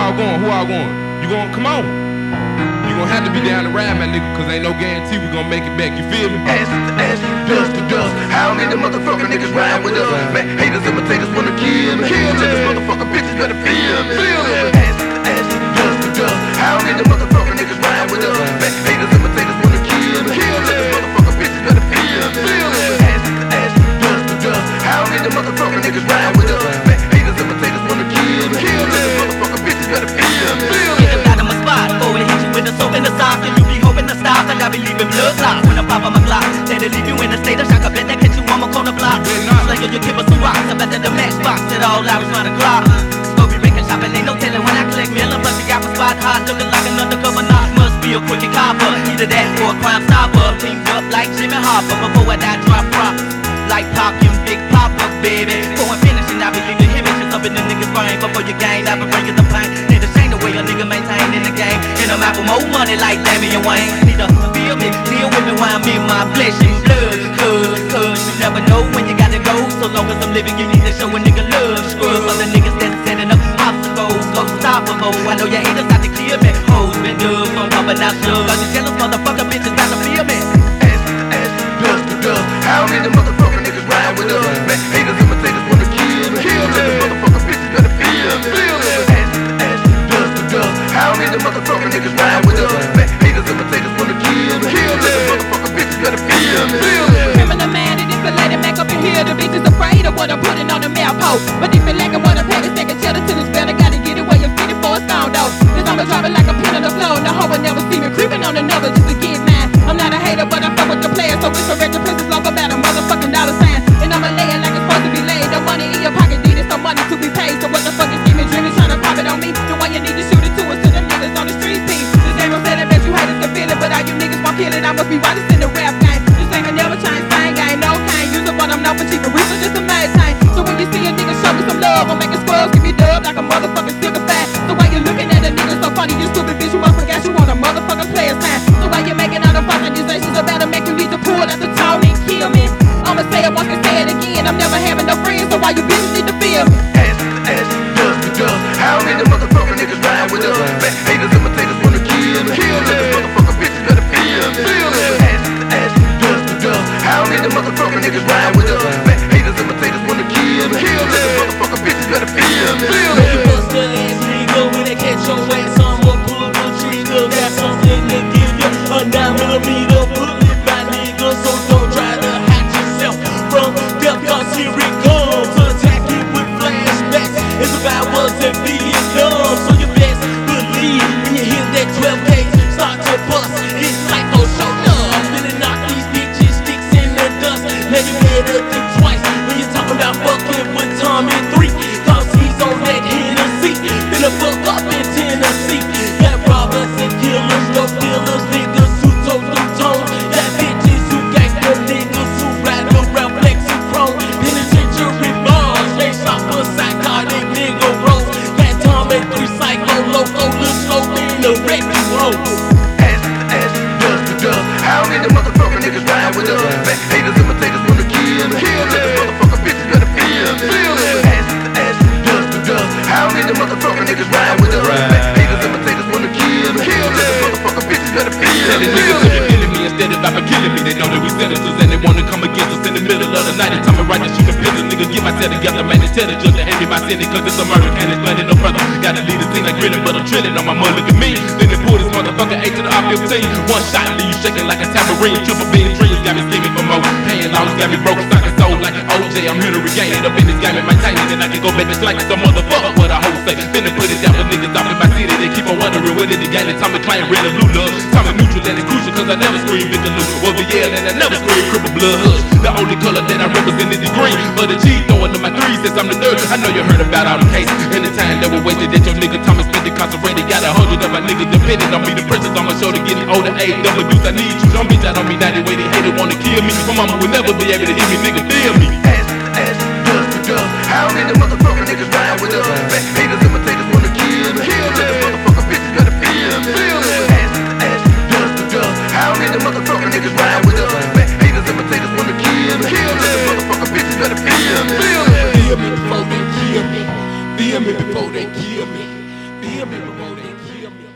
all going? Who all going? You going? Come on. You gonna have to be down the ride, my nigga, cause ain't no guarantee we gonna make it back. You feel me? Ass to ass, dust to dust. How many motherfucking niggas ride with us? Man, haters, imitators wanna kill me. Kill me. Motherfucking bitches better feel me. Feel me. Ass to ass, dust to dust. How many motherfucking niggas ride with us? Man, haters, imitators wanna kill me. Kill me. Motherfucking bitches better feel me. Feel me. Ass to ass, dust to dust. How many motherfucking niggas ride with us? Man, haters, imitators wanna kill me. Kill me. Motherfucking bitches better feel me. Feel me. Get out of my spot, go and hit you with a soap in the sock, and you be hoping to stop, and I be leaving blood clots when I pop on my Glock. Let it leave you in a state of shock. I bet that catch you on my corner block. Like you give us some rocks, I bet that the matchbox at all hours round the clock. Scobie Rick and shopping, ain't no telling when I collect million. Plus we got my spot hot, looking like an undercover knock. Must be a crooked copper, either that or a crime stopper. Teamed up like Jimmy Hoffa, before I die drop rock. Like Pac and Big Papa, baby. Go and finish and I be leaving images up in the niggas' brain. Before you gain, I be bringing the pain. Need to shame the way a nigga maintain in the game. And I'm out for more money like Damian Wayne. Need to feel me, deal with me while I'm in my flesh and blood. Cause you never know when you gotta go. So long as I'm living, you need to show a nigga love. Scrub other niggas that's setting up obstacles. Go stoppable, I know your haters out to kill me. Hoes been dug from bumping out sugar. All you jealous motherfucker bitches got to feel me. Ass to ass, dust to dust. How many motherfucking niggas ride with us? Man, haters, imitators wanna kill me. Kill me. Motherfucking bitches better feel me. Feel me. Ass to ass, dust to dust. How many motherfucking niggas ride with us? Man, haters, imitators wanna kill me. Kill me. Motherfucking bitches better feel me. Feel me. Criminal man, it is the lady Mac up in here. The bitch is afraid of what I'm putting on the map post. But if you lacking what I'm paying, second cheddar till it's better. Gotta get it where you fit it for a sound though. Cause I'ma drop it like a pin on the floor. No hoe will never see me creeping on another just to get mine. I'm not a hater, but I fuck with the players. So it's a regular princess long about a motherfucking dollar sign. And I'ma lay it like it's supposed to be laid. No money in your pocket, needed some money to be paid. So what the fuck is scheming, dreaming, trying to pop it on me? The one you need to shoot it to is to the niggas on the street piece. This game I'm saying, I bet you haters can feel it. But all you niggas won't kill it, I must be right in the rap game. This ain't a never change thing, I ain't no kind. Use it, but I'm not for cheap. Reason just a mad time. So when you see a nigga show me some love, I'm making scrubs, give me dub like a motherfucking sticker fat. So why you looking at a nigga so funny, you stupid bitch, you must forget you want a motherfucking player sign. So why you making all the fuck accusations about to make you need to pull out the tone and kill me? I'ma say it once and say it again, I'm never having no friends, so why you bitches need to feel me? Ass to ass, dust to dust. How many motherfucking niggas ride with us? Man, haters, imitators wanna kill me. Kill me. Motherfucking bitches better feel me. Feel me. Ass to ass, dust to dust. How many motherfucking niggas ride with us? Man, haters, imitators wanna kill me. Kill me. Motherfucking bitches better feel me. Feel me. You bust the ass nigga when they catch your ass. I'ma pull the trigger. Got something to give you. A 9mm bullet, my nigga. So don't try to hide yourself from death, cause here it comes. Attack you with flashbacks. It's about what's in Vietnam. So you best believe when you hear that 12 gauge start to bust, it's like no show up. I'm finna knock these bitches sticks in the dust. Now you better think twice when you talking about fucking with Tommy 3, cause he's on that Hennessy. Finna fuck up in Tennessee. Got robbers and killers, dope dealers, niggas who told them tones. Got bitches who gangsta niggas who ride around flexing chrome. Penitentiary bars, they shot for psychotic nigga rolls. Got Tommy 3 psycho, loco, look slow in the wreck you hold. Ass to ass, dust to dust. How many motherfucking niggas ride with us? Man, haters, imitators wanna kill me. Kill me. Motherfucking bitches better feel me. Feel me. Ass to ass, dust to dust. How many motherfucking niggas ride with us? Man, haters, imitators wanna kill me. Kill me. Motherfucking bitches better feel Tell me. the niggas to be killing me instead of about killing me. They know that we senators and they wanna come against us in the middle of the night. They tell me right to shoot a pistol. Nigga, get myself together, man, and tell the judge to hand me my sentence, cause it's a murder and it's blood in no brother. Gotta leave the scene like grinning, but I'm trilling on my mother. Look at me. Then they pull this motherfucker 8 to the R15. One shot, leave you shaking like a tambourine. Triple big dreams got me scheming for more. Paying loans got me broke, stuck and soul like an OJ. I'm here to regain it up in this game and maintain it. And I can go back to like some motherfucker. What I hope say. Finna put it down for niggas off in my city. They keep on wondering when did the game. And Tommy Klein real and love. Tommy neutral and it's crucial, cause I never scream Victor over yell and I never scream cripple blood hush. The only color that I represent is the green. But the G throwing to my threes since I'm the third. I know you heard about all the cases. In the time that we wasted that your nigga Thomas spent incarcerated. Got 100 of my niggas depending on me. The pressures on my shoulder getting older. Age double deuce, I need you. Don't bitch out on me now. They way they hate it, wanna kill me. My mama will never be able to hear me, nigga, feel me. Ass to ass, dust to dust. How many motherfucking niggas ride with us? Man, haters, imitators wanna kill me. Kill me. Motherfucking bitches better feel me. Feel me. Ass to ass, dust to dust. How many motherfucking niggas ride with us? Man, haters, imitators wanna kill me. Kill me. Motherfucking bitches better feel me. Feel me. Feel me before they kill me. Feel me before they kill me. feel me before they kill me.